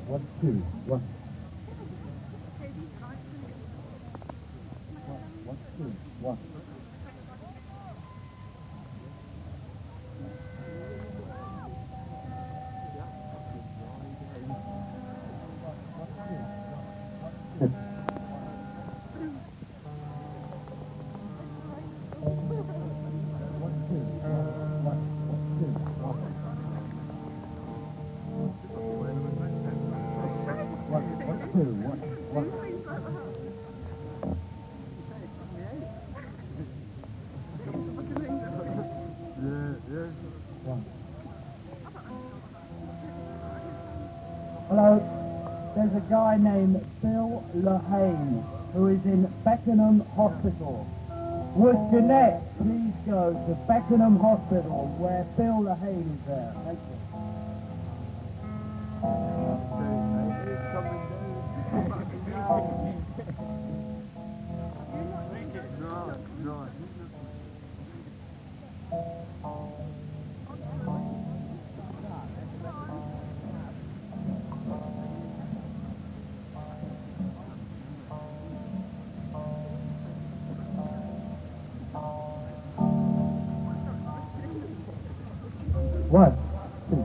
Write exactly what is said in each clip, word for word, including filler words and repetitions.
One, two, one. One, two, one. Hello, there's a guy named Bill Lahane who is in Beckenham Hospital. Would Jeanette please go to Beckenham Hospital where Bill Lahane is there? Thank you. One, two.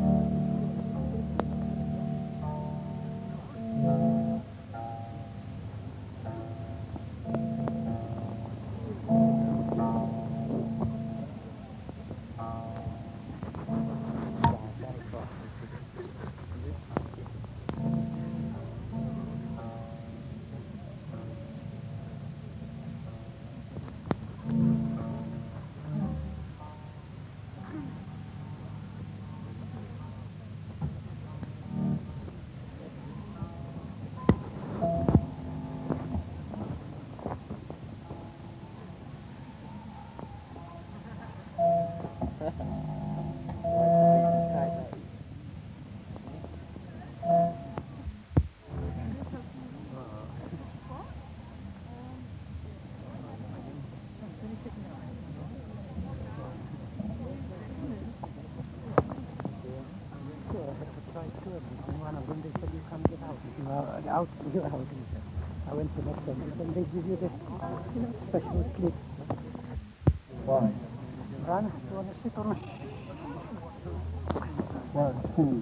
Out, you know how it is. I went to Luxembourg and they give you the, you know, special clip. One, Run, you want to sit on it? one, two.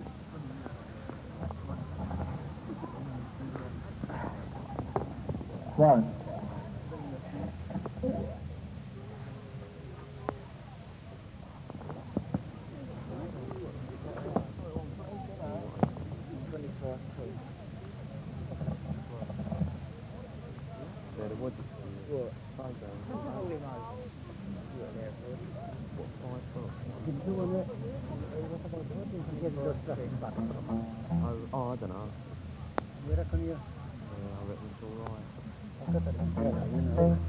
One. Oh, I don't know. You reckon you? Yeah, I reckon it's alright. I've got that umbrella, you know.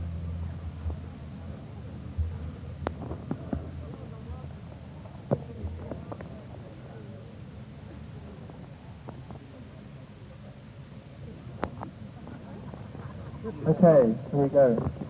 Okay, here we go.